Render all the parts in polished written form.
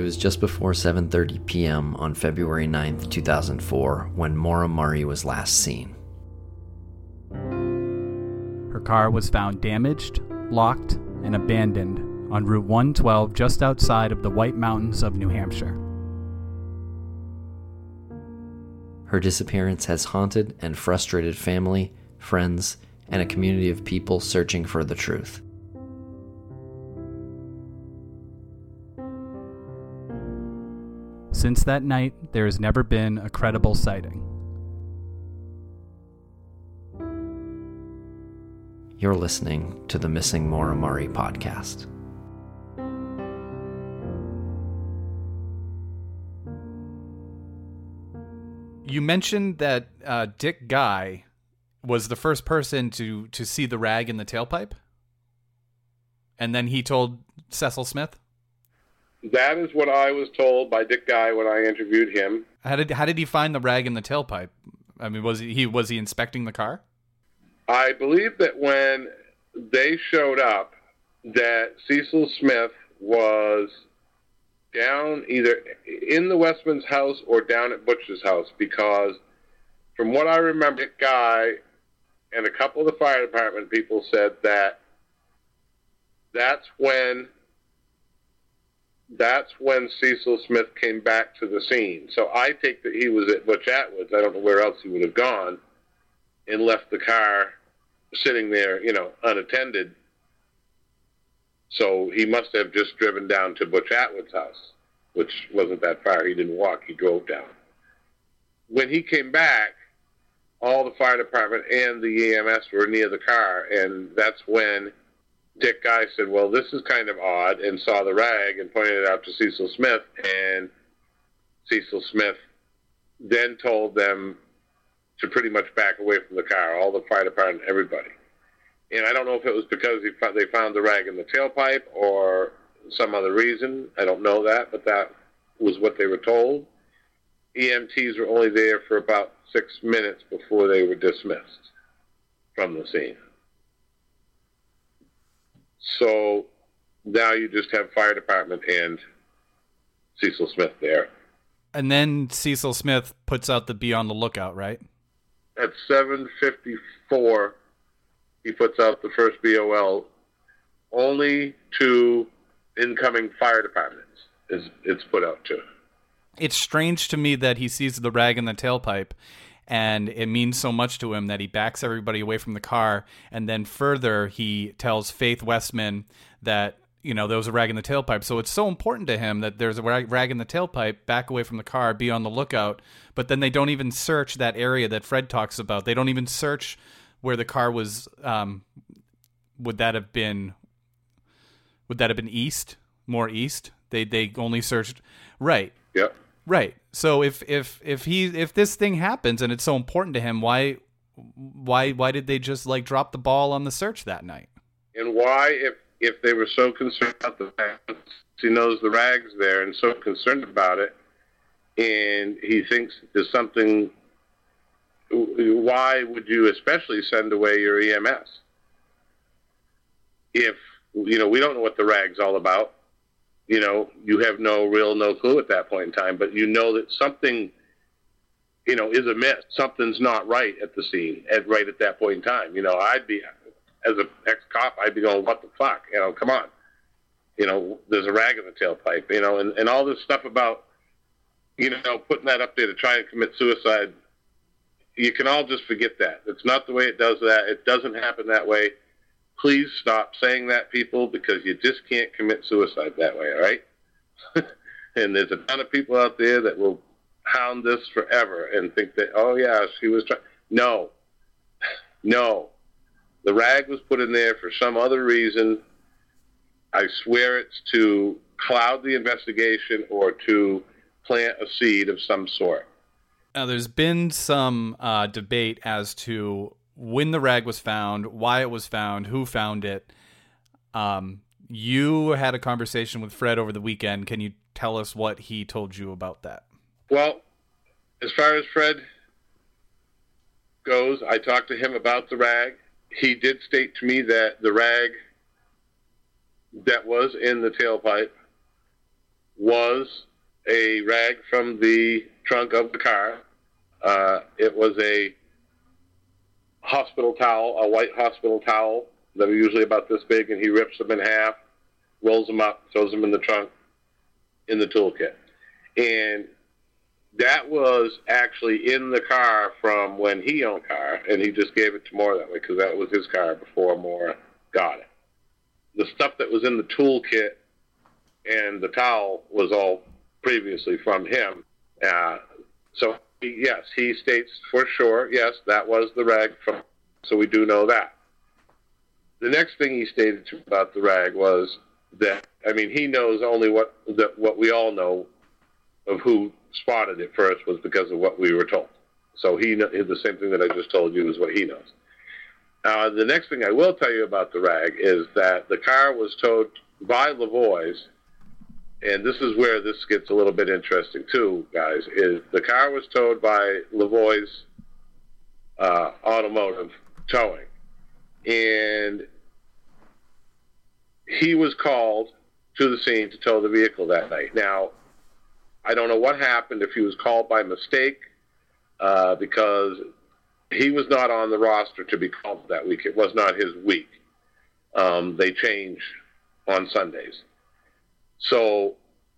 was just before 7:30 p.m. on February 9th, 2004, when Maura Murray was last seen. Her car was found damaged, locked, and abandoned on Route 112 just outside of the White Mountains of New Hampshire. Her disappearance has haunted and frustrated family, friends, and a community of people searching for the truth. Since that night, there has never been a credible sighting. You're listening to the Missing Maura Murray podcast. You mentioned that Dick Guy was the first person to see the rag in the tailpipe, and then he told Cecil Smith. That is what I was told by Dick Guy when I interviewed him. How did he find the rag in the tailpipe? I mean, was he inspecting the car? I believe that when they showed up, that Cecil Smith was down either in the Westman's house or down at Butch's house, because from what I remember, Dick Guy and a couple of the fire department people said that that's when Cecil Smith came back to the scene. So I take that he was at Butch Atwood's. I don't know where else he would have gone, and left the car sitting there, unattended. So he must have just driven down to Butch Atwood's house, which wasn't that far. He didn't walk, he drove down. When he came back, all the fire department and the EMS were near the car, and that's when Dick Guy said, well, this is kind of odd, and saw the rag and pointed it out to Cecil Smith, and Cecil Smith then told them to pretty much back away from the car, all the fire department, everybody. And I don't know if it was because they found the rag in the tailpipe or some other reason. I don't know that, but that was what they were told. EMTs were only there for about 6 minutes before they were dismissed from the scene. So now you just have fire department and Cecil Smith there. And then Cecil Smith puts out the be on the lookout, right? At 7:54, he puts out the first BOL only to incoming fire departments. It's put out to. It's strange to me that he sees the rag in the tailpipe, and it means so much to him that he backs everybody away from the car, and then further he tells Faith Westman that there was a rag in the tailpipe. So it's so important to him that there's a rag in the tailpipe, back away from the car, be on the lookout. But then they don't even search that area that Fred talks about. They don't even search where the car was. Would that have been east? More east? They only searched right. Yep. Right. So if this thing happens and it's so important to him, why did they just drop the ball on the search that night? And why, if they were so concerned about the fact he knows the rag's there and so concerned about it, and he thinks there's something, why would you especially send away your EMS? If, we don't know what the rag's all about, you have no clue at that point in time, but that something, is amiss. Something's not right at the scene, right at that point in time. I'd be, as an ex-cop, I'd be going, what the fuck? Come on. There's a rag in the tailpipe, and all this stuff about, putting that up there to try and commit suicide. You can all just forget that. It's not the way it does that. It doesn't happen that way. Please stop saying that, people, because you just can't commit suicide that way, all right? And there's a ton of people out there that will hound this forever and think that, oh, yeah, she was trying. No. The rag was put in there for some other reason. I swear it's to cloud the investigation or to plant a seed of some sort. Now, there's been some debate as to when the rag was found, why it was found, who found it. You had a conversation with Fred over the weekend. Can you tell us what he told you about that? Well, as far as Fred goes, I talked to him about the rag. He did state to me that the rag that was in the tailpipe was a rag from the trunk of the car. It was a hospital towel, a white hospital towel that are usually about this big, and he rips them in half, rolls them up, throws them in the trunk, in the toolkit. And that was actually in the car from when he owned a car, and he just gave it to Moore that way because that was his car before Moore got it. The stuff that was in the toolkit and the towel was all previously from him. So, yes, he states for sure, yes, that was the rag from, so we do know that. The next thing he stated about the rag was that, I mean, he knows only what we all know of who spotted it first was because of what we were told. So the same thing that I just told you is what he knows. The next thing I will tell you about the rag is that the car was towed by Lavoie's, and this is where this gets a little bit interesting too, guys, is the car was towed by Lavoie's Automotive Towing. And he was called to the scene to tow the vehicle that night. Now, I don't know what happened, if he was called by mistake, because he was not on the roster to be called that week. It was not his week. They change on Sundays. So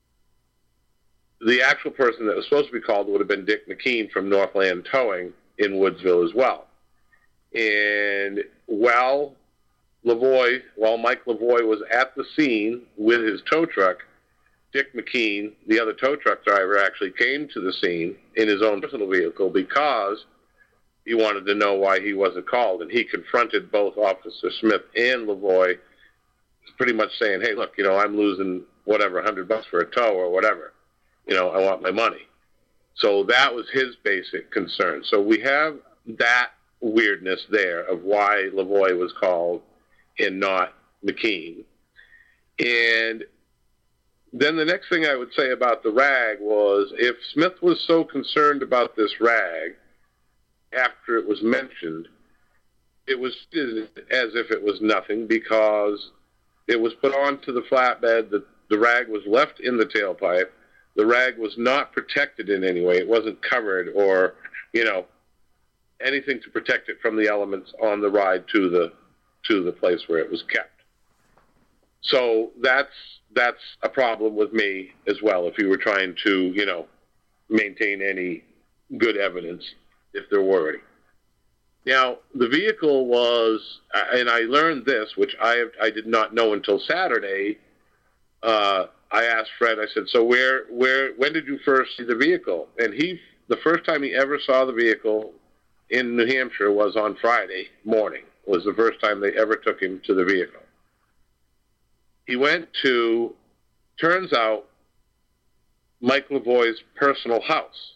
the actual person that was supposed to be called would have been Dick McKean from Northland Towing in Woodsville as well. And while Mike Lavoie was at the scene with his tow truck, Dick McKean, the other tow truck driver, actually came to the scene in his own personal vehicle because he wanted to know why he wasn't called. And he confronted both Officer Smith and Lavoie, pretty much saying, hey, look, I'm losing whatever, $100 for a tow or whatever. I want my money. So that was his basic concern. So we have that weirdness there of why Lavoie was called and not McKean. And then the next thing I would say about the rag was, if Smith was so concerned about this rag after it was mentioned, it was as if it was nothing, because it was put onto the flatbed, the rag was left in the tailpipe, the rag was not protected in any way, it wasn't covered or, anything to protect it from the elements on the ride to the place where it was kept. So that's a problem with me as well, if you were trying to, maintain any good evidence, if there were any. Now, the vehicle was, and I learned this, which I did not know until Saturday. I asked Fred, I said, so when did you first see the vehicle? And the first time he ever saw the vehicle in New Hampshire was on Friday morning. It was the first time they ever took him to the vehicle. He went to, turns out, Mike Lavoie's personal house.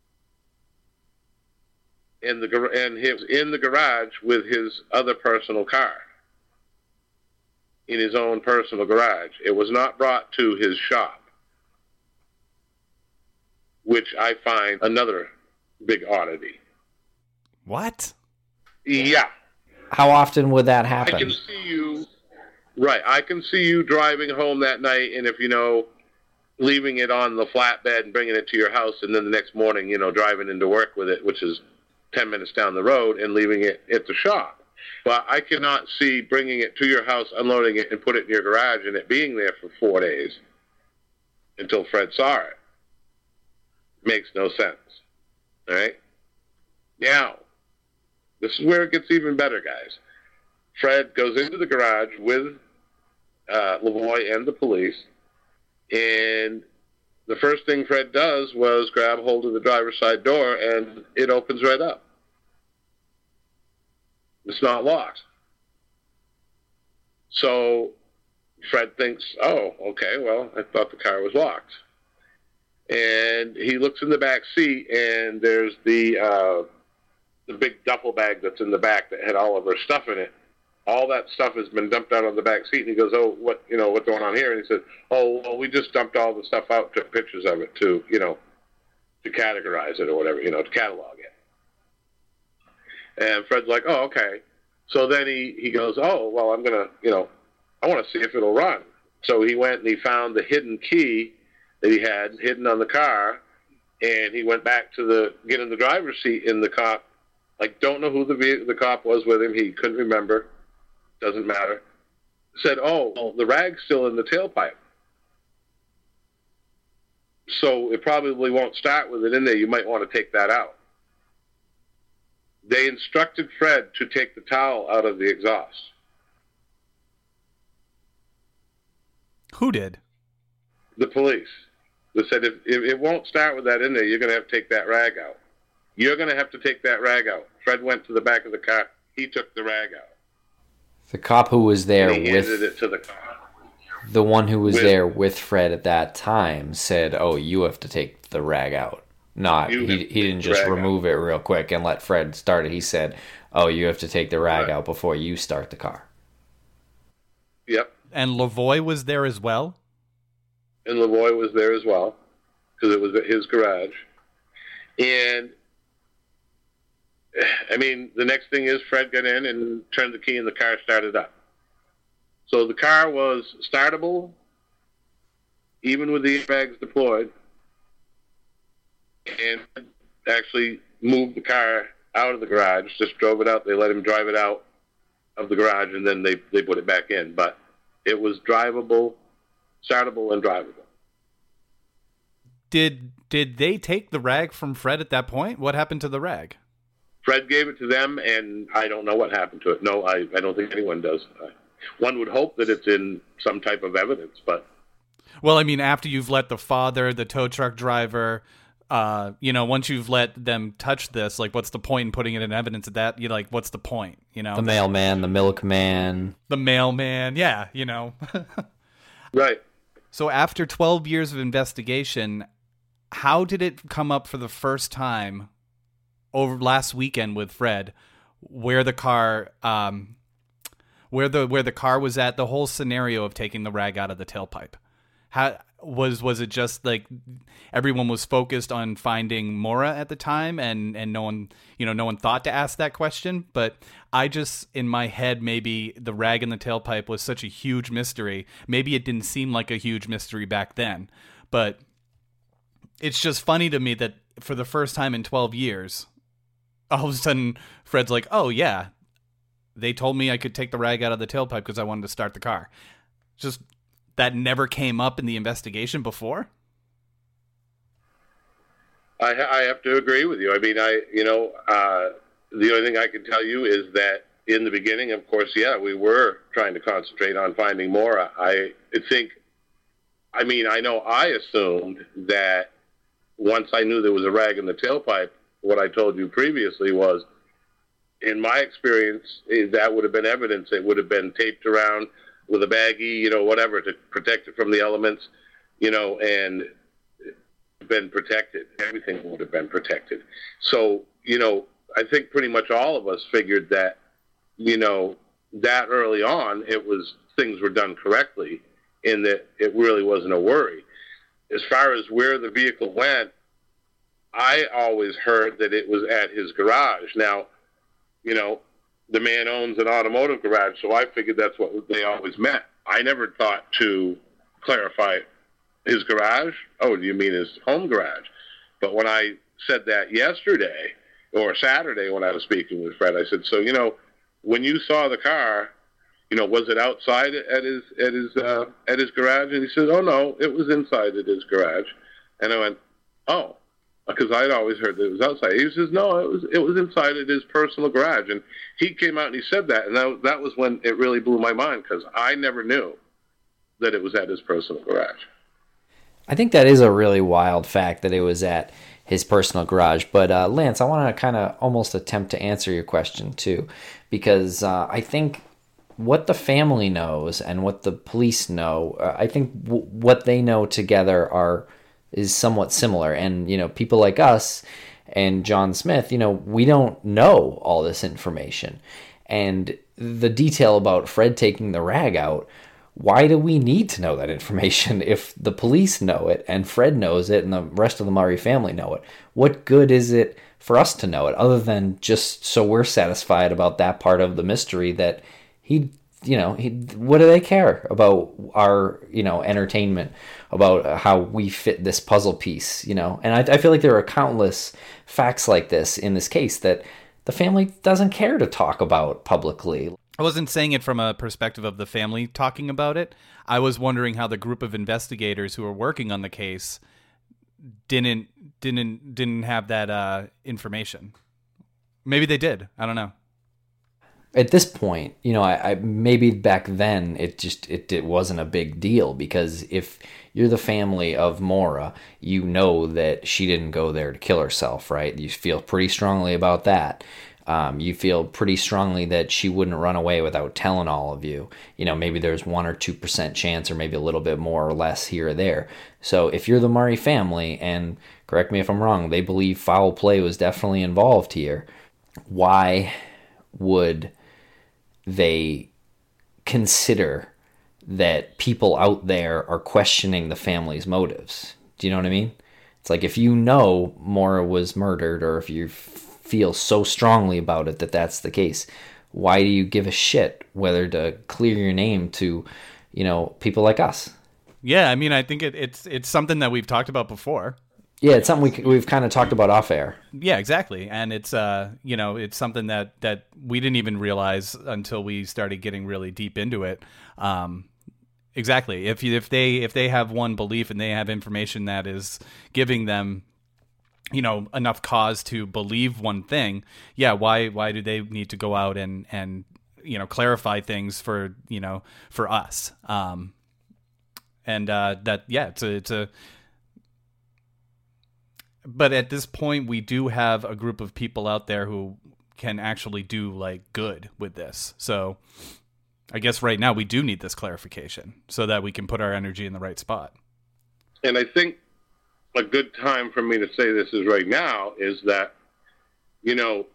And he was in the garage with his other personal car, in his own personal garage. It was not brought to his shop, which I find another big oddity. What? Yeah. How often would that happen? I can see you driving home that night, and if leaving it on the flatbed and bringing it to your house, and then the next morning, driving into work with it, which is 10 minutes down the road, and leaving it at the shop. But I cannot see bringing it to your house, unloading it, and put it in your garage, and it being there for 4 days until Fred saw it. Makes no sense. All right? Now, this is where it gets even better, guys. Fred goes into the garage with Lavoie and the police, and the first thing Fred does was grab hold of the driver's side door, and it opens right up. It's not locked. So Fred thinks, oh, okay, well, I thought the car was locked. And he looks in the back seat, and there's the big duffel bag that's in the back that had all of her stuff in it. All that stuff has been dumped out on the back seat. And he goes, oh, what's going on here? And he said, oh, well, we just dumped all the stuff out, took pictures of it to categorize it or whatever, to catalog it. And Fred's like, oh, okay. So then he goes, oh, well, I want to see if it'll run. So he went and he found the hidden key that he had hidden on the car, and he went back to get in the driver's seat, and the cop, don't know who the cop was with him. He couldn't remember. Doesn't matter. Said, oh, the rag's still in the tailpipe. So it probably won't start with it in there. You might want to take that out. They instructed Fred to take the towel out of the exhaust. Who did? The police. They said, if it won't start with that in there, you're going to have to take that rag out. You're going to have to take that rag out. Fred went to the back of the car. He took the rag out. The cop who was there and he handed it to the cop. The one who was there with Fred at that time said, oh, you have to take the rag out. He didn't just remove it real quick and let Fred start it. He said, oh, you have to take the rag out before you start the car. Yep. And Lavoie was there as well? And Lavoie was there as well, because it was at his garage. And, I mean, the next thing is Fred got in and turned the key and the car started up. So the car was startable, even with the airbags deployed, and actually moved the car out of the garage, just drove it out. They let him drive it out of the garage, and then they put it back in. But it was drivable, startable, and drivable. Did they take the rag from Fred at that point? What happened to the rag? Fred gave it to them, and I don't know what happened to it. No, I don't think anyone does. One would hope that it's in some type of evidence, but... Well, I mean, after you've let the father, the tow truck driver, once you've let them touch this, what's the point in putting it in evidence of that? What's the point, The mailman, the milkman. The mailman, yeah, Right. So after 12 years of investigation, how did it come up for the first time over last weekend with Fred, where the car... where the car was at, the whole scenario of taking the rag out of the tailpipe? How was it just everyone was focused on finding Maura at the time, and no one thought to ask that question? But I just, in my head, maybe the rag in the tailpipe was such a huge mystery. Maybe it didn't seem like a huge mystery back then, but it's just funny to me that for the first time in 12 years, all of a sudden Fred's like, oh yeah, they told me I could take the rag out of the tailpipe because I wanted to start the car. Just that never came up in the investigation before? I have to agree with you. I mean, the only thing I can tell you is that in the beginning, of course, yeah, we were trying to concentrate on finding Maura. I know I assumed that once I knew there was a rag in the tailpipe, what I told you previously was, in my experience, that would have been evidence. It would have been taped around with a baggie, whatever, to protect it from the elements, and been protected. Everything would have been protected. So, I think pretty much all of us figured that, that early on, things were done correctly, in that it really wasn't a worry. As far as where the vehicle went, I always heard that it was at his garage. Now, the man owns an automotive garage, so I figured that's what they always meant. I never thought to clarify his garage. Oh, do you mean his home garage? But when I said that yesterday or Saturday when I was speaking with Fred, I said, so, when you saw the car, was it outside at his garage? And he said, oh no, it was inside at his garage. And I went, oh. Because I'd always heard that it was outside. He says, no, it was inside at his personal garage. And he came out and he said that, and that was when it really blew my mind, because I never knew that it was at his personal garage. I think that is a really wild fact that it was at his personal garage. But Lance, I want to kind of almost attempt to answer your question too, because I think what the family knows and what the police know, I think what they know together is somewhat similar. And, people like us and John Smith, we don't know all this information. And the detail about Fred taking the rag out, why do we need to know that information if the police know it and Fred knows it and the rest of the Murray family know it? What good is it for us to know it, other than just so we're satisfied about that part of the mystery that what do they care about our, entertainment about how we fit this puzzle piece, you know. And I feel like there are countless facts like this in this case that the family doesn't care to talk about publicly. I wasn't saying it from a perspective of the family talking about it. I was wondering how the group of investigators who were working on the case didn't have that information. Maybe they did. I don't know. At this point, you know, I maybe back then it wasn't a big deal, because if you're the family of Maura, you know that she didn't go there to kill herself, right? You feel pretty strongly about that. You feel pretty strongly that she wouldn't run away without telling all of you. You know, maybe there's 1 or 2% chance, or maybe a little bit more or less here or there. So if you're the Murray family, and correct me if I'm wrong, they believe foul play was definitely involved here, why would they consider that people out there are questioning the family's motives? Do you know what I mean? It's like, if you know Maura was murdered, or if you feel so strongly about it that that's the case, why do you give a shit whether to clear your name to, you know, people like us? Yeah, I mean, I think it's something that we've talked about before. Yeah, it's something we've kind of talked about off air. Yeah, exactly. And it's you know, it's something that we didn't even realize until we started getting really deep into it. Exactly. If they have one belief and they have information that is giving them, you know, enough cause to believe one thing, yeah, why do they need to go out and you know, clarify things for, you know, for us? That, yeah, it's a but at this point, we do have a group of people out there who can actually do like good with this. So I guess right now we do need this clarification so that we can put our energy in the right spot. And I think a good time for me to say this is right now is that, you know,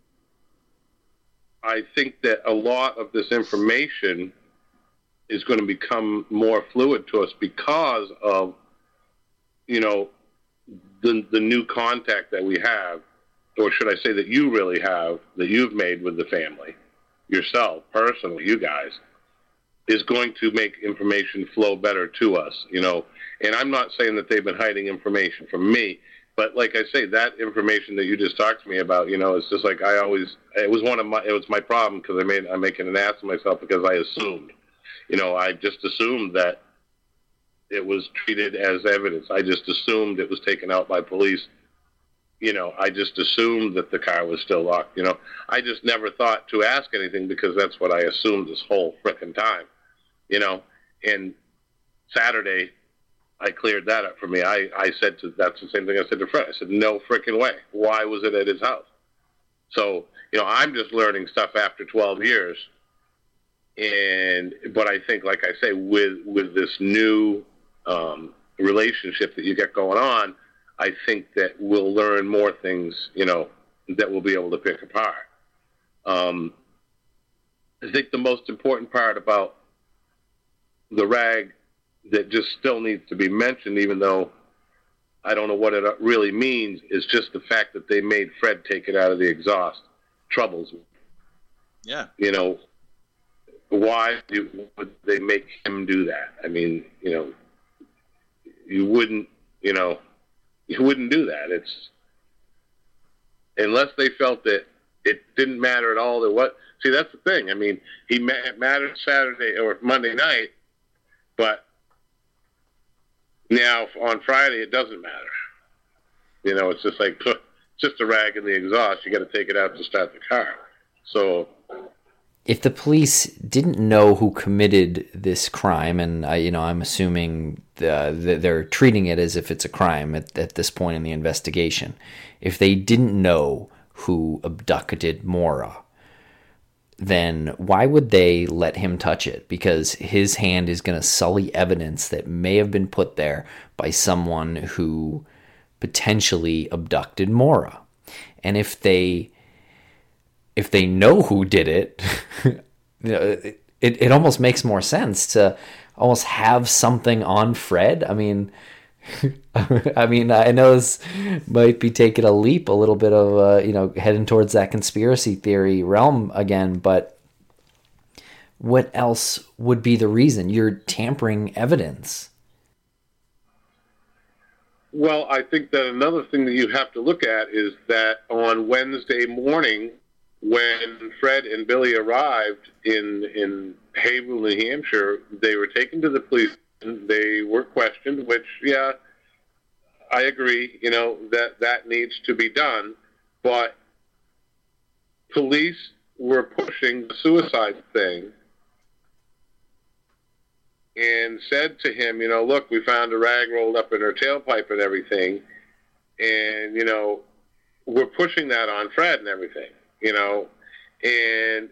I think that a lot of this information is going to become more fluid to us because of, you know, the new contact that we have, or should I say that you really have, that you've made with the family, yourself, personally, you guys, is going to make information flow better to us, you know. And I'm not saying that they've been hiding information from me, but like I say, that information that you just talked to me about, you know, it's just like it was my problem, because I'm making an ass of myself because I assumed, you know, I just assumed that it was treated as evidence. I just assumed it was taken out by police. You know, I just assumed that the car was still locked. You know, I just never thought to ask anything, because that's what I assumed this whole frickin' time. You know, and Saturday, I cleared that up for me. I said that's the same thing I said to Fred. I said, no frickin' way. Why was it at his house? So, you know, I'm just learning stuff after 12 years. But I think, like I say, with this new relationship that you get going on, I think that we'll learn more things, you know, that we'll be able to pick apart. I think the most important part about the rag that just still needs to be mentioned, even though I don't know what it really means, is just the fact that they made Fred take it out of the exhaust. Troubles me. Yeah. You know, why would they make him do that? I mean, you know, you wouldn't do that. It's unless they felt that it didn't matter at all. See, that's the thing. I mean, it mattered Saturday or Monday night, but now on Friday it doesn't matter. You know, it's just like, it's just a rag in the exhaust. You got to take it out to start the car. So, if the police didn't know who committed this crime, and I'm assuming they're treating it as if it's a crime at this point in the investigation, if they didn't know who abducted Maura, then why would they let him touch it? Because his hand is going to sully evidence that may have been put there by someone who potentially abducted Maura. And if they know who did it, it almost makes more sense to almost have something on Fred. I mean, I know this might be taking a leap, a little bit of, heading towards that conspiracy theory realm again, but what else would be the reason? You're tampering evidence. Well, I think that another thing that you have to look at is that on Wednesday morning, when Fred and Billy arrived in Haverhill, New Hampshire, they were taken to the police. They were questioned, which, yeah, I agree, that needs to be done. But police were pushing the suicide thing and said to him, look, we found a rag rolled up in her tailpipe and everything. And, we're pushing that on Fred and everything, and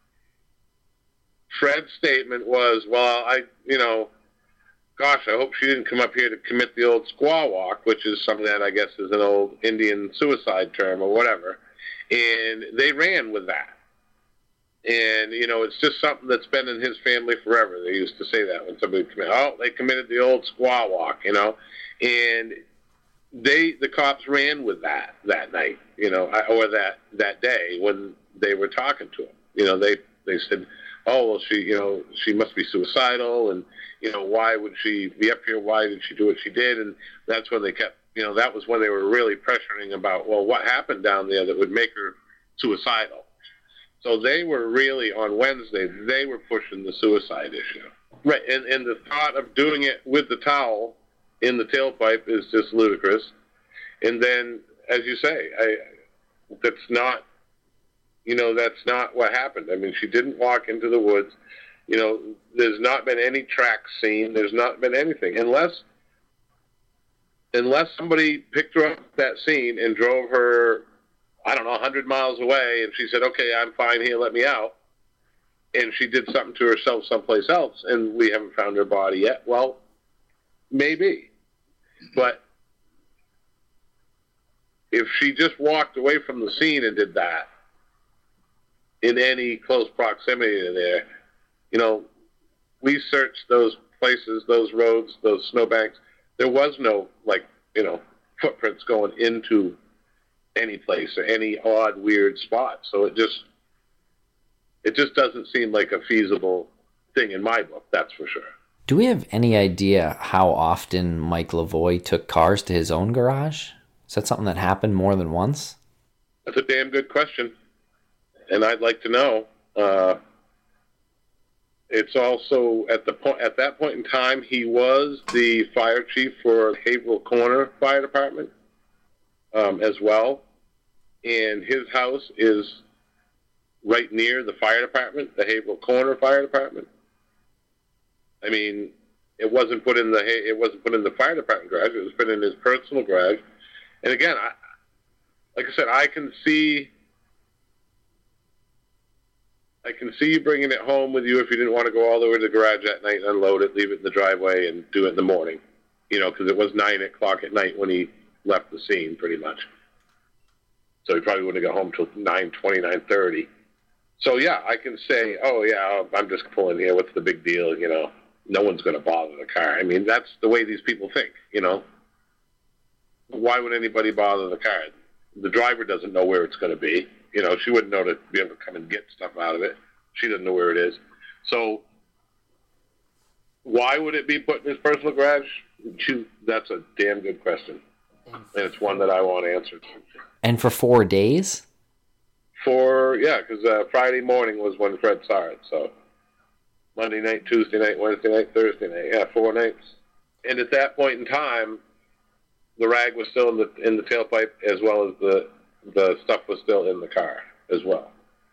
Fred's statement was, well, gosh, I hope she didn't come up here to commit the old squaw walk, which is something that I guess is an old Indian suicide term or whatever. And they ran with that. And, it's just something that's been in his family forever. They used to say that when somebody they committed the old squaw walk, And the cops ran with that night, or that day when they were talking to him. They said, oh, well, she must be suicidal, and, why would she be up here? Why did she do what she did? And that's when they kept, that was when they were really pressuring about, well, what happened down there that would make her suicidal? So they were really, on Wednesday, they were pushing the suicide issue. Right, and the thought of doing it with the towel in the tailpipe is just ludicrous. And then, as you say, that's not what happened. I mean, she didn't walk into the woods. There's not been any tracks seen. There's not been anything. Unless somebody picked her up at that scene and drove her, 100 miles away, and she said, okay, I'm fine here, let me out. And she did something to herself someplace else, and we haven't found her body yet. Well, maybe. But if she just walked away from the scene and did that in any close proximity to there, we searched those places, those roads, those snowbanks. There was no, footprints going into any place or any odd, weird spot. So it just doesn't seem like a feasible thing in my book, that's for sure. Do we have any idea how often Mike Lavoie took cars to his own garage? Is that something that happened more than once? That's a damn good question, and I'd like to know. It's also at that point in time, he was the fire chief for Haverhill Corner Fire Department as well, and his house is right near the fire department, the Haverhill Corner Fire Department. I mean, it wasn't put in the fire department garage. It was put in his personal garage. And again, like I said, I can see you bringing it home with you if you didn't want to go all the way to the garage that night, unload it, leave it in the driveway, and do it in the morning. Because it was 9 o'clock at night when he left the scene, pretty much. So he probably wouldn't have got home till 9:20, 9:30. So yeah, I can say, oh yeah, I'm just pulling here. What's the big deal? No one's going to bother the car. I mean, that's the way these people think. Why would anybody bother the car? The driver doesn't know where it's going to be. She wouldn't know to be able to come and get stuff out of it. She doesn't know where it is. So why would it be put in his personal garage? That's a damn good question. And it's one that I want answered. And for 4 days? Because Friday morning was when Fred saw it. So Monday night, Tuesday night, Wednesday night, Thursday night. Yeah, 4 nights. And at that point in time, the rag was still in the tailpipe, as well as the stuff was still in the car as well.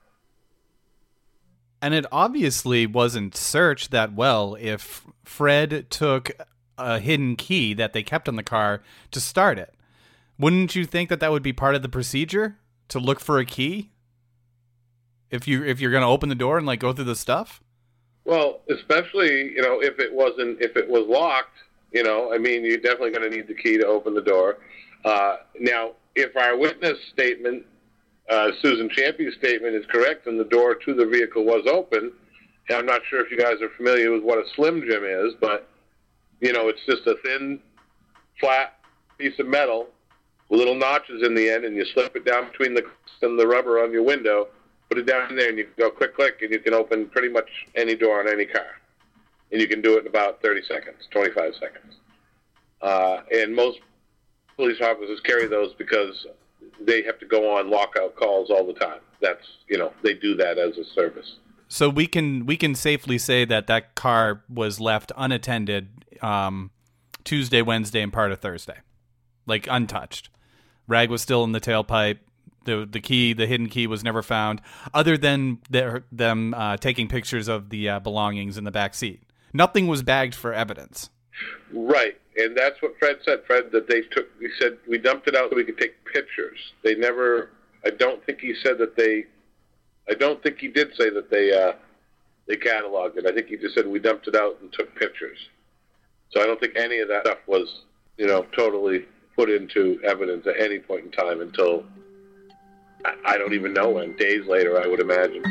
And it obviously wasn't searched that well if Fred took a hidden key that they kept in the car to start it. Wouldn't you think that would be part of the procedure to look for a key? If you're going to open the door and go through the stuff? Well, especially, if it was locked, I mean, you're definitely going to need the key to open the door. Now, if our witness statement, Susan Champy's statement, is correct and the door to the vehicle was open, and I'm not sure if you guys are familiar with what a Slim Jim is, but, it's just a thin, flat piece of metal with little notches in the end, and you slip it down between the and the rubber on your window, put it down there, and you can go click, click, and you can open pretty much any door on any car. And you can do it in about 30 seconds, 25 seconds. And most Police officers carry those because they have to go on lockout calls all the time. That's, they do that as a service. So we can safely say that car was left unattended Tuesday, Wednesday, and part of Thursday, like untouched. Rag was still in the tailpipe. The hidden key was never found, other than them taking pictures of the belongings in the back seat. Nothing was bagged for evidence. Right, and that's what Fred said. Fred, that he said we dumped it out so we could take pictures. They never. I don't think he said that they. I don't think he did say that they cataloged it. I think he just said we dumped it out and took pictures. So I don't think any of that stuff was, totally put into evidence at any point in time until, I don't even know when, days later, I would imagine.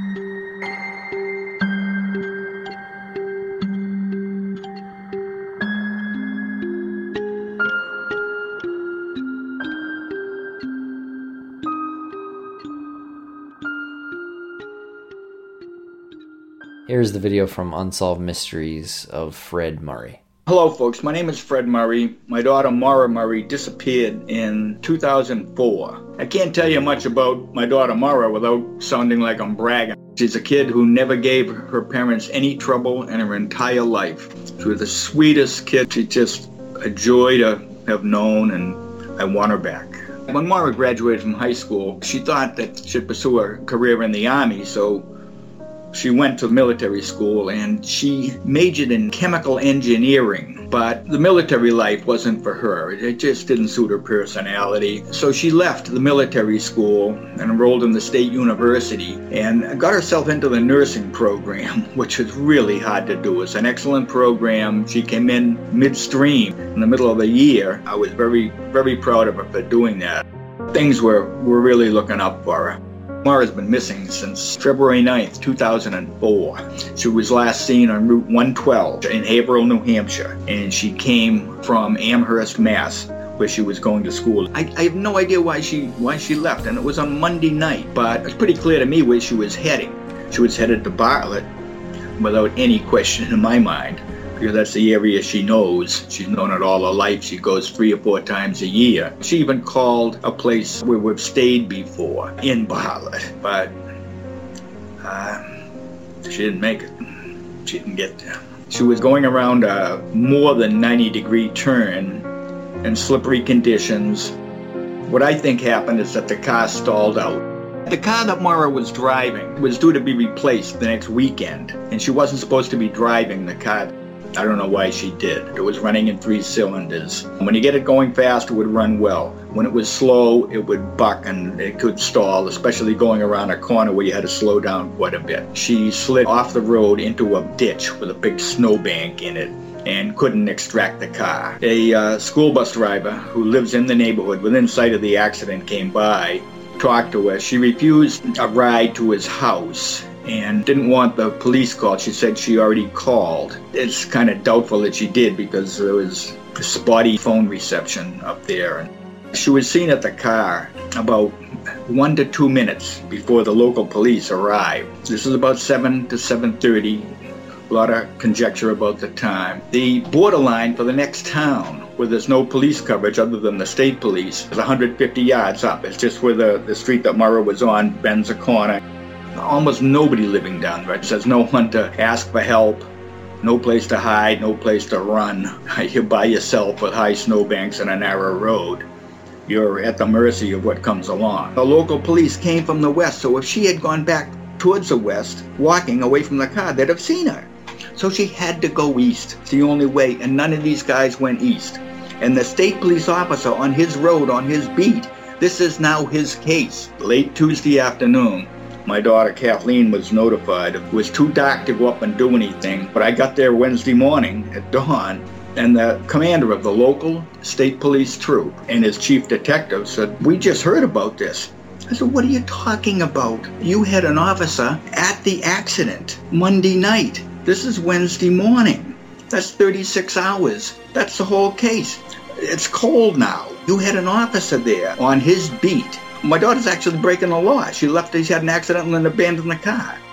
Here's the video from Unsolved Mysteries of Fred Murray. Hello folks, my name is Fred Murray. My daughter Maura Murray disappeared in 2004. I can't tell you much about my daughter Maura without sounding like I'm bragging. She's a kid who never gave her parents any trouble in her entire life. She was the sweetest kid. She's just a joy to have known, and I want her back. When Maura graduated from high school, she thought that she'd pursue a career in the Army, so she went to military school and she majored in chemical engineering, but the military life wasn't for her. It just didn't suit her personality. So she left the military school and enrolled in the state university and got herself into the nursing program, which was really hard to do. It's an excellent program. She came in midstream in the middle of the year. I was very, very proud of her for doing that. Things were really looking up for her. Maura's been missing since February 9th, 2004. She was last seen on Route 112 in Haverhill, New Hampshire, and she came from Amherst, Mass, where she was going to school. I have no idea why she left, and it was on Monday night, but it's pretty clear to me where she was heading. She was headed to Bartlett, without any question in my mind, because that's the area she knows. She's known it all her life. She goes 3 or 4 times a year. She even called a place where we've stayed before in Bartlett, but she didn't make it. She didn't get there. She was going around a more than 90-degree turn in slippery conditions. What I think happened is that the car stalled out. The car that Maura was driving was due to be replaced the next weekend, and she wasn't supposed to be driving the car. I don't know why she did. It was running in 3 cylinders. When you get it going fast, it would run well. When it was slow, it would buck and it could stall, especially going around a corner where you had to slow down quite a bit. She slid off the road into a ditch with a big snowbank in it and couldn't extract the car. A school bus driver who lives in the neighborhood within sight of the accident came by, talked to her. She refused a ride to his house and didn't want the police called. She said she already called. It's kind of doubtful that she did because there was spotty phone reception up there. She was seen at the car about 1 to 2 minutes before the local police arrived. This was about 7 to 7:30. A lot of conjecture about the time. The borderline for the next town, where there's no police coverage other than the state police, is 150 yards up. It's just where the street that Maura was on bends a corner. Almost nobody living down there. There's no one to ask for help, no place to hide, no place to run. You're by yourself with high snowbanks and a narrow road. You're at the mercy of what comes along. The local police came from the west, so if she had gone back towards the west, walking away from the car, they'd have seen her. So she had to go east. It's the only way, and none of these guys went east. And the state police officer on his road, on his beat, this is now his case. Late Tuesday afternoon, my daughter Kathleen was notified. It was too dark to go up and do anything, but I got there Wednesday morning at dawn, and the commander of the local state police troop and his chief detective said, "We just heard about this." I said, "What are you talking about? You had an officer at the accident Monday night. This is Wednesday morning. That's 36 hours. That's the whole case. It's cold now. You had an officer there on his beat. My daughter's actually breaking the law. She had an accident and then abandoned the car."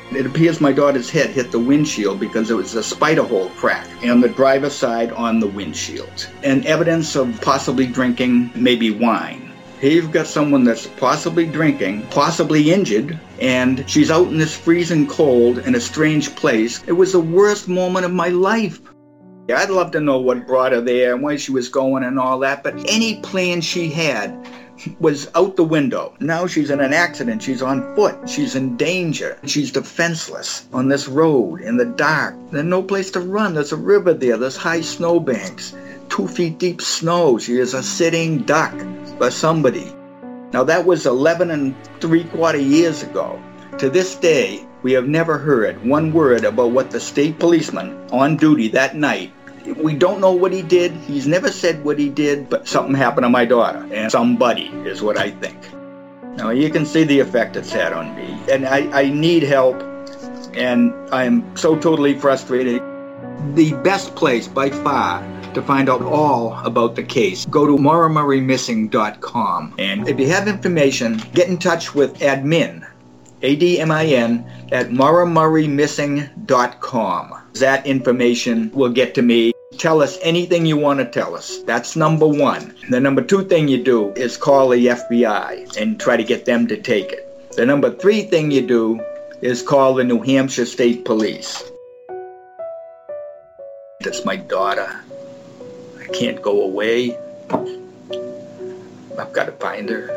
It appears my daughter's head hit the windshield because it was a spider hole crack on the driver's side on the windshield. And evidence of possibly drinking maybe wine. Here you've got someone that's possibly drinking, possibly injured, and she's out in this freezing cold in a strange place. It was the worst moment of my life. I'd love to know what brought her there and where she was going and all that, but any plan she had was out the window. Now she's in an accident. She's on foot. She's in danger. She's defenseless on this road in the dark. There's no place to run. There's a river there. There's high snowbanks, 2 feet deep snow. She is a sitting duck for somebody. Now that was 11 3/4 years ago. To this day, we have never heard one word about what the state policeman on duty that night. We don't know what he did. He's never said what he did, but something happened to my daughter. And somebody is what I think. Now, you can see the effect it's had on me. And I need help. And I am so totally frustrated. The best place, by far, to find out all about the case, go to MauraMurrayMissing.com. And if you have information, get in touch with admin, ADMIN, at MauraMurrayMissing.com. That information will get to me. Tell us anything you want to tell us. That's number one. The number two thing you do is call the FBI and try to get them to take it. The number three thing you do is call the New Hampshire State Police. That's my daughter. I can't go away. I've got to find her.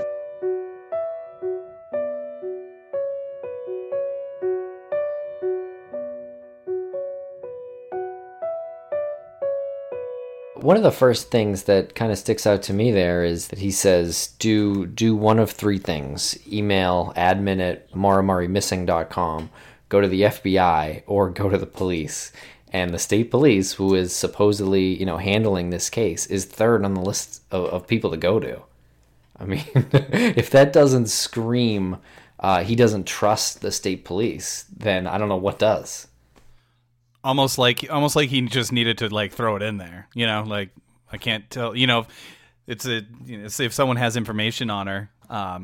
One of the first things that kind of sticks out to me there is that he says, do one of three things. Email admin at MauraMurrayMissing.com, go to the FBI, or go to the police. And the state police, who is supposedly, handling this case, is third on the list of people to go to. I mean, if that doesn't scream he doesn't trust the state police, then I don't know what does. Almost like he just needed to throw it in there, I can't tell, it's if someone has information on her,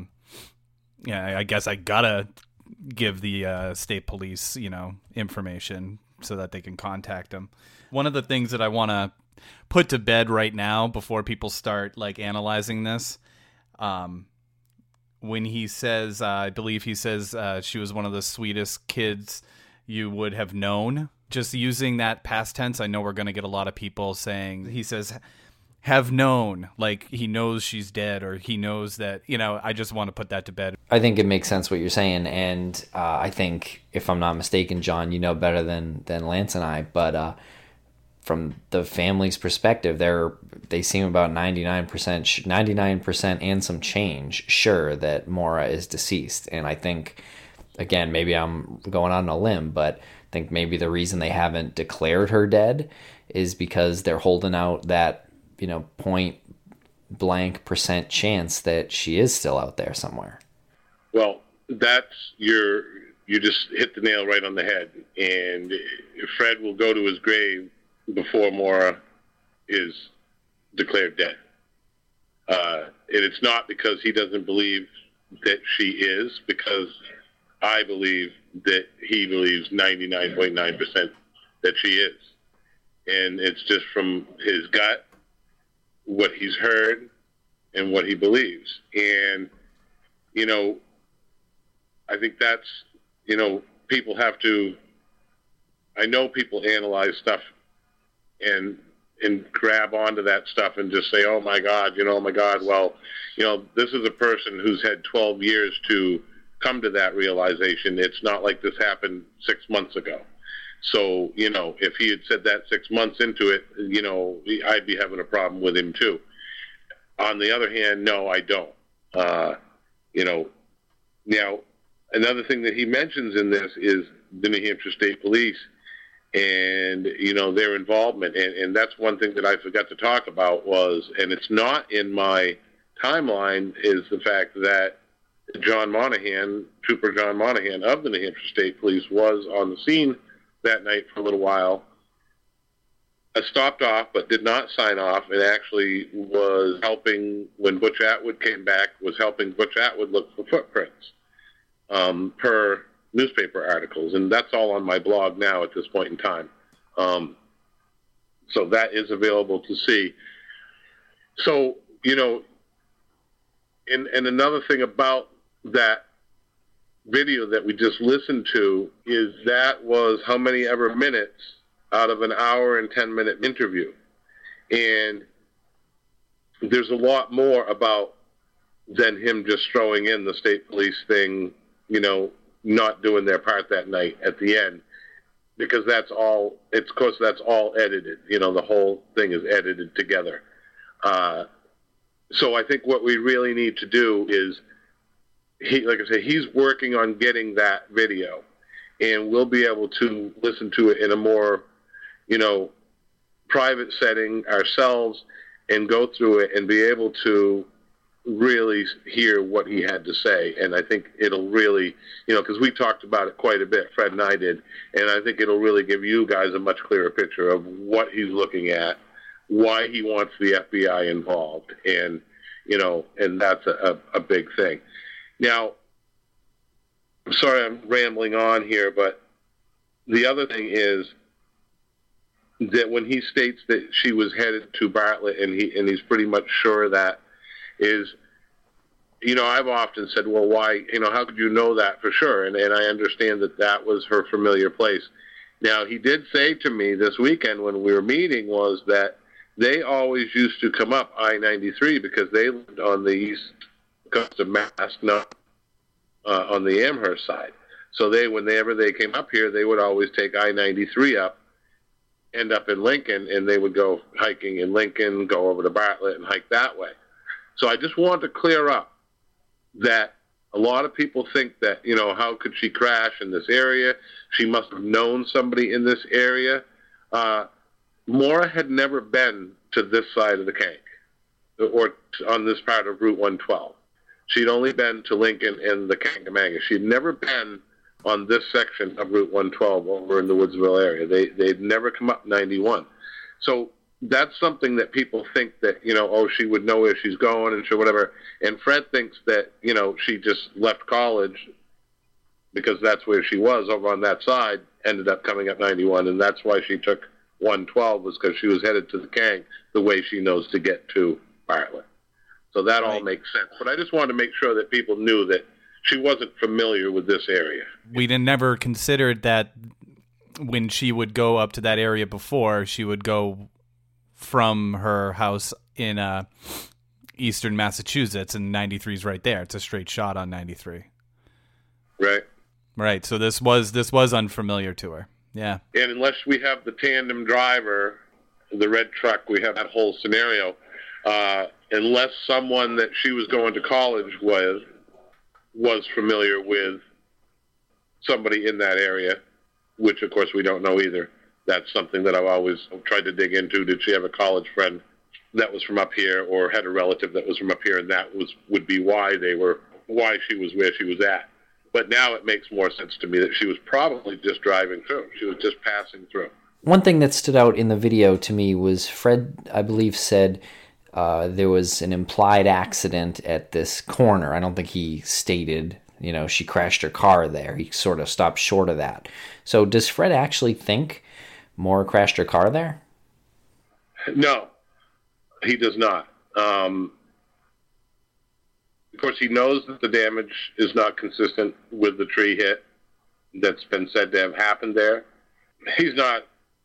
I guess I gotta give the state police, information so that they can contact them. One of the things that I want to put to bed right now before people start analyzing this, when he says, I believe he says she was one of the sweetest kids you would have known. Just using that past tense, I know we're going to get a lot of people saying, he says, have known, like he knows she's dead, or he knows that, I just want to put that to bed. I think it makes sense what you're saying, and I think, if I'm not mistaken, John, you know better than Lance and I, but from the family's perspective, they seem about 99% and some change sure that Maura is deceased. And I think, again, maybe I'm going on a limb, but I think maybe the reason they haven't declared her dead is because they're holding out that, point blank % chance that she is still out there somewhere. Well, you just hit the nail right on the head. And Fred will go to his grave before Maura is declared dead. And it's not because he doesn't believe that she is, because I believe that he believes 99.9% that she is. And it's just from his gut, what he's heard, and what he believes. And, I think that's, people have to, I know people analyze stuff and grab onto that stuff and just say, oh my God, well, this is a person who's had 12 years to come to that realization. It's not like this happened 6 months ago. So, if he had said that 6 months into it, I'd be having a problem with him too. On the other hand, no, I don't. Now, another thing that he mentions in this is the New Hampshire State Police and, their involvement. And that's one thing that I forgot to talk about was, and it's not in my timeline, is the fact that John Monahan, Trooper John Monahan of the New Hampshire State Police, was on the scene that night for a little while. Stopped off, but did not sign off, and actually was helping, when Butch Atwood came back, was helping Butch Atwood look for footprints. Per newspaper articles, and that's all on my blog now at this point in time. So that is available to see. So, you know, and another thing about that video that we just listened to is that was how many ever minutes out of an hour and 10-minute interview. And there's a lot more about than him just throwing in the state police thing, you know, not doing their part that night at the end, because that's all, it's, of course, that's all edited. You know, the whole thing is edited together. So I think what we really need to do is, like I say, he's working on getting that video, and we'll be able to listen to it in a more, you know, private setting ourselves and go through it and be able to really hear what he had to say. And I think it'll really, you know, because we talked about it quite a bit, Fred and I did, and I think it'll really give you guys a much clearer picture of what he's looking at, why he wants the FBI involved, and, you know, and that's a big thing. Now, I'm sorry I'm rambling on here, but the other thing is that when he states that she was headed to Bartlett, and he's pretty much sure of that, is, you know, I've often said, well, why, you know, how could you know that for sure? And I understand that that was her familiar place. Now, he did say to me this weekend when we were meeting was that they always used to come up I-93 because they lived on the east coast of Mass, not on the Amherst side. So whenever they came up here, they would always take I-93 up, end up in Lincoln, and they would go hiking in Lincoln, go over to Bartlett, and hike that way. So I just want to clear up that a lot of people think that, you know, how could she crash in this area? She must have known somebody in this area. Maura had never been to this side of the Kank or on this part of Route 112. She'd only been to Lincoln and the Kancamagus. She'd never been on this section of Route 112 over in the Woodsville area. They'd never come up 91. So that's something that people think that, you know, oh, she would know where she's going and whatever. And Fred thinks that, you know, she just left college because that's where she was over on that side, ended up coming up 91. And that's why she took 112, was because she was headed to the Kank the way she knows to get to Bartlett. So that all makes sense. But I just wanted to make sure that people knew that she wasn't familiar with this area. We'd never considered that when she would go up to that area before, she would go from her house in eastern Massachusetts, and 93 is right there. It's a straight shot on 93. Right. So this was unfamiliar to her. Yeah. And unless we have the tandem driver, the red truck, we have that whole scenario. Unless someone that she was going to college with was familiar with somebody in that area, which of course we don't know either. That's something that I've always tried to dig into. Did she have a college friend that was from up here, or had a relative that was from up here, and that would be why she was where she was at. But now it makes more sense to me that she was probably just driving through. She was just passing through. One thing that stood out in the video to me was Fred, I believe, said there was an implied accident at this corner. I don't think he stated, you know, she crashed her car there. He sort of stopped short of that. So does Fred actually think Maura crashed her car there? No, he does not. Of course, he knows that the damage is not consistent with the tree hit that's been said to have happened there. He's not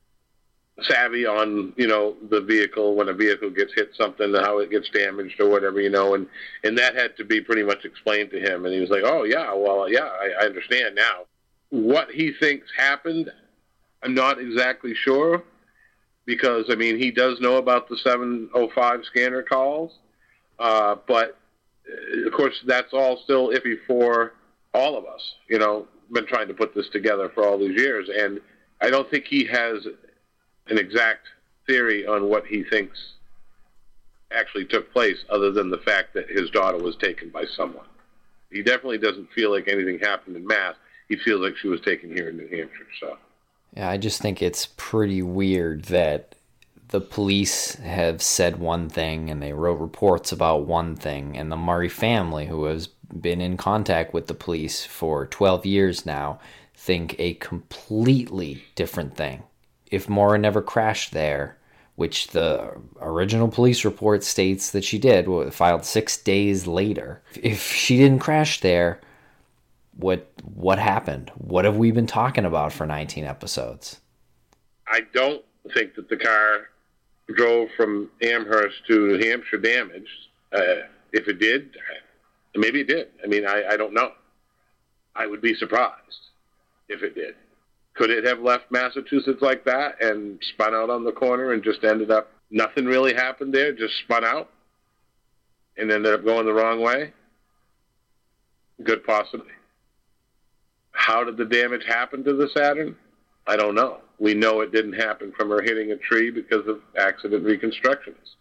savvy on, you know, the vehicle, when a vehicle gets hit something, how it gets damaged or whatever, you know, and that had to be pretty much explained to him. And he was like, oh, yeah, well, yeah, I understand now. What he thinks happened, I'm not exactly sure, because, I mean, he does know about the 705 scanner calls, but, of course, that's all still iffy for all of us, you know, been trying to put this together for all these years, and I don't think he has an exact theory on what he thinks actually took place, other than the fact that his daughter was taken by someone. He definitely doesn't feel like anything happened in Mass. He feels like she was taken here in New Hampshire. So, yeah, I just think it's pretty weird that the police have said one thing and they wrote reports about one thing, and the Murray family, who has been in contact with the police for 12 years now, think a completely different thing. If Maura never crashed there, which the original police report states that she did, filed 6 days later, if she didn't crash there, what happened? What have we been talking about for 19 episodes? I don't think that the car drove from Amherst to New Hampshire damaged. If it did, maybe it did. I mean, I don't know. I would be surprised if it did. Could it have left Massachusetts like that and spun out on the corner and just ended up, nothing really happened there, just spun out and ended up going the wrong way? Good possibility. How did the damage happen to the Saturn? I don't know. We know it didn't happen from her hitting a tree because of accident reconstructions.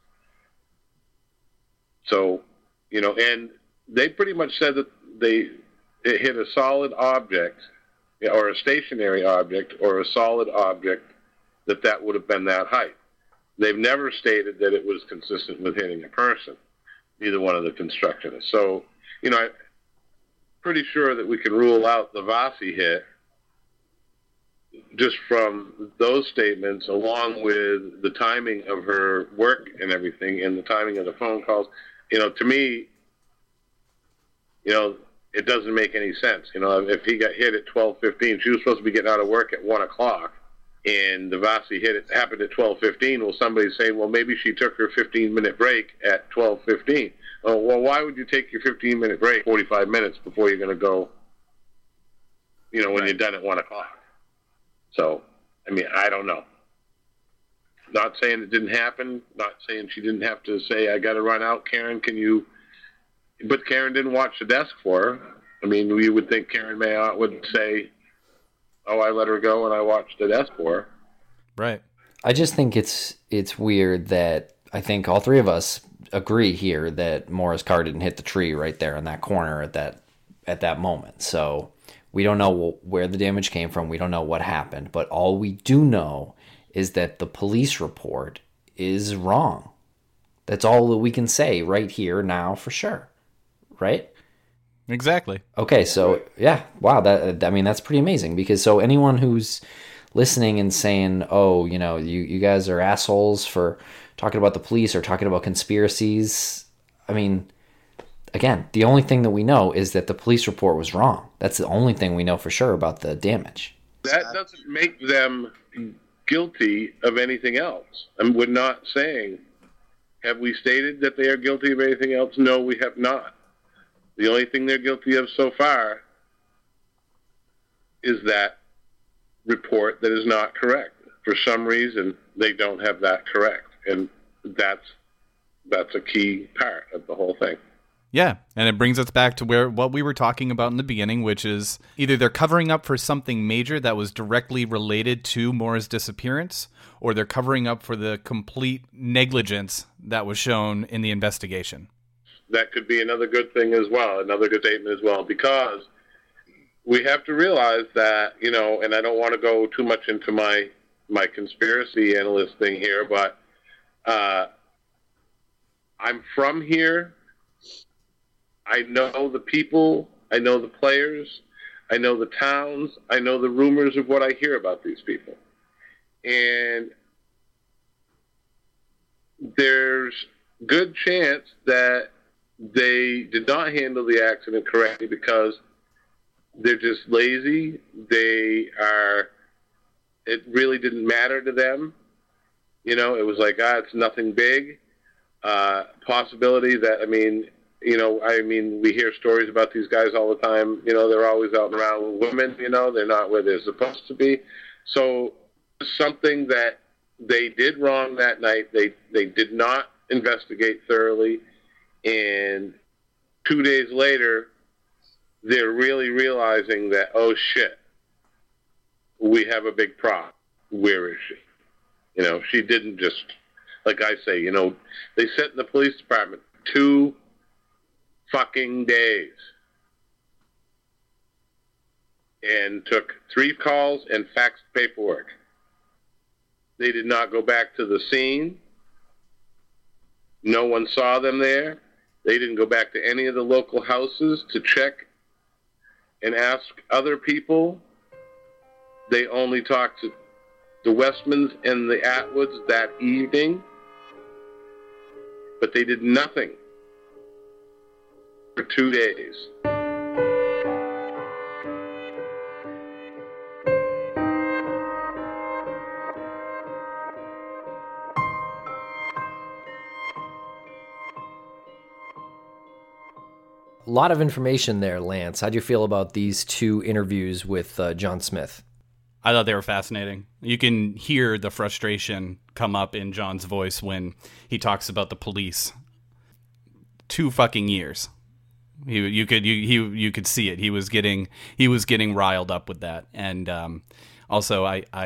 So, and they pretty much said that it hit a solid object, or a stationary object, or a solid object, that would have been that height. They've never stated that it was consistent with hitting a person, neither one of the constructionists. So, I'm pretty sure that we can rule out the Vasi hit just from those statements, along with the timing of her work and everything, and the timing of the phone calls. To me, it doesn't make any sense. If he got hit at 12:15, she was supposed to be getting out of work at 1 o'clock, and the Vasi hit happened at 12:15. Well, somebody's saying, well, maybe she took her 15-minute break at 12:15. Oh, well, why would you take your 15-minute break 45 minutes before you're going to go, when you're done at 1 o'clock? So, I don't know. Not saying it didn't happen, not saying she didn't have to say, I got to run out, Karen, can you... But Karen didn't watch the desk for her. We would think Karen Mayotte would say, oh, I let her go and I watched the desk for her. Right. I just think it's weird that I think all three of us agree here that Maura's car didn't hit the tree right there in that corner at that moment. So we don't know where the damage came from. We don't know what happened. But all we do know is that the police report is wrong. That's all that we can say right here now for sure. Right? Exactly. Okay, so yeah, wow, that's pretty amazing, because so anyone who's listening and saying, oh, you guys are assholes for talking about the police or talking about conspiracies, again, the only thing that we know is that the police report was wrong. That's the only thing we know for sure about the damage. That doesn't make them guilty of anything else. We're not saying, have we stated that they are guilty of anything else? No, we have not. The only thing they're guilty of so far is that report that is not correct. For some reason, they don't have that correct. And that's a key part of the whole thing. Yeah, and it brings us back to what we were talking about in the beginning, which is either they're covering up for something major that was directly related to Maura's disappearance, or they're covering up for the complete negligence that was shown in the investigation. That could be another good thing as well, another good statement as well, because we have to realize that, and I don't want to go too much into my conspiracy analyst thing here, but I'm from here. I know the people, I know the players, I know the towns, I know the rumors of what I hear about these people. And there's good chance that they did not handle the accident correctly because they're just lazy. It really didn't matter to them. It was like, it's nothing big. Possibility that, we hear stories about these guys all the time. They're always out and around with women, they're not where they're supposed to be. So something that they did wrong that night, they did not investigate thoroughly. And 2 days later, they're really realizing that, oh shit, we have a big problem. Where is she? She didn't just, like I say, they sat in the police department 2 fucking days and took 3 calls and faxed paperwork. They did not go back to the scene. No one saw them there. They didn't go back to any of the local houses to check and ask other people. They only talked to the Westmans and the Atwoods that evening, but they did nothing for 2 days. A lot of information there, Lance. How'd you feel about these two interviews with John Smith? I thought they were fascinating. You can hear the frustration come up in John's voice when he talks about the police. 2 fucking years. You could see it. He was getting riled up with that. And also,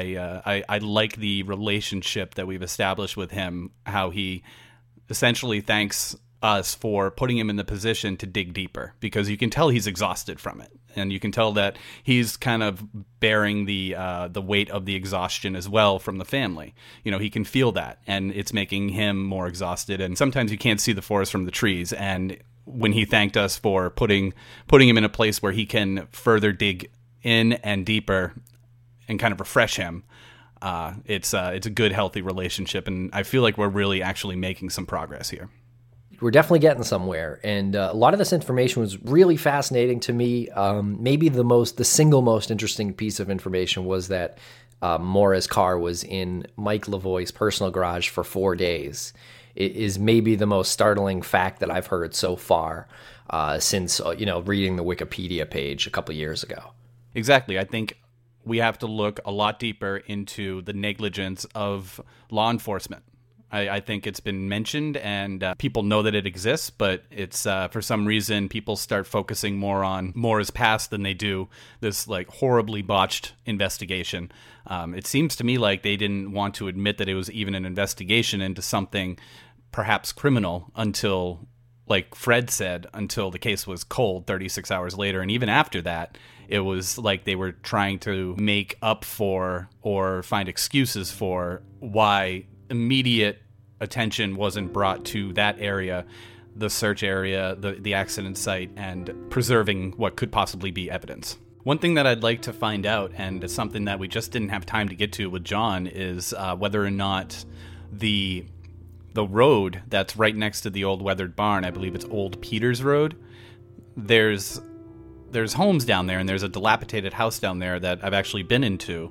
I like the relationship that we've established with him. How he essentially thanks us for putting him in the position to dig deeper, because you can tell he's exhausted from it, and you can tell that he's kind of bearing the weight of the exhaustion as well from the family. You know, he can feel that, and it's making him more exhausted. And sometimes you can't see the forest from the trees. And when he thanked us for putting him in a place where he can further dig in and deeper and kind of refresh him, it's a good, healthy relationship, and I feel like we're really actually making some progress here. We're definitely getting somewhere, and a lot of this information was really fascinating to me. Maybe the single most interesting piece of information was that Maura's car was in Mike Lavoie's personal garage for 4 days. It is maybe the most startling fact that I've heard so far since reading the Wikipedia page a couple of years ago. Exactly. I think we have to look a lot deeper into the negligence of law enforcement. I think it's been mentioned, and people know that it exists, but it's for some reason people start focusing more on Maura's past than they do this like horribly botched investigation. It seems to me like they didn't want to admit that it was even an investigation into something perhaps criminal until, like Fred said, until the case was cold 36 hours later. And even after that, it was like they were trying to make up for or find excuses for why immediate attention wasn't brought to that area, the search area, the accident site, and preserving what could possibly be evidence. One thing that I'd like to find out, and it's something that we just didn't have time to get to with John, is whether or not the road that's right next to the old weathered barn, I believe it's Old Peters Road, there's homes down there, and there's a dilapidated house down there that I've actually been into.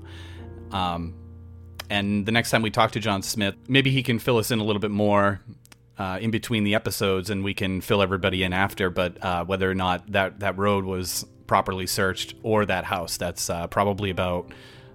And the next time we talk to John Smith, maybe he can fill us in a little bit more in between the episodes, and we can fill everybody in after. But whether or not that road was properly searched, or that house, that's probably about,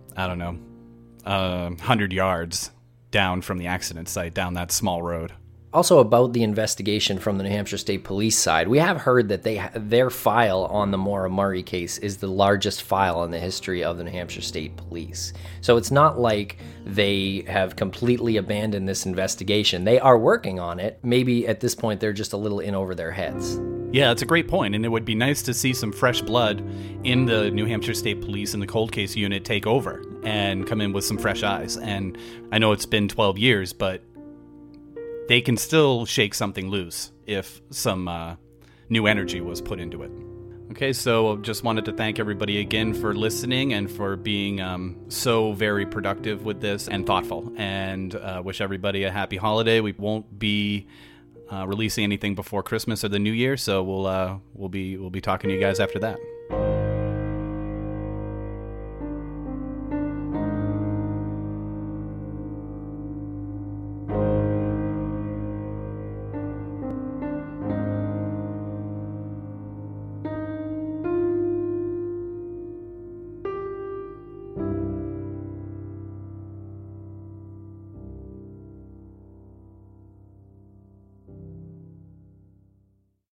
100 yards down from the accident site, down that small road. Also, about the investigation from the New Hampshire State Police side, we have heard that their file on the Maura Murray case is the largest file in the history of the New Hampshire State Police. So it's not like they have completely abandoned this investigation. They are working on it. Maybe at this point they're just a little in over their heads. Yeah, that's a great point, and it would be nice to see some fresh blood in the New Hampshire State Police and the cold case unit take over and come in with some fresh eyes. And I know it's been 12 years, but they can still shake something loose if some new energy was put into it. Okay, so just wanted to thank everybody again for listening and for being so very productive with this and thoughtful, and wish everybody a happy holiday. We won't be releasing anything before Christmas or the New Year, so we'll be talking to you guys after that.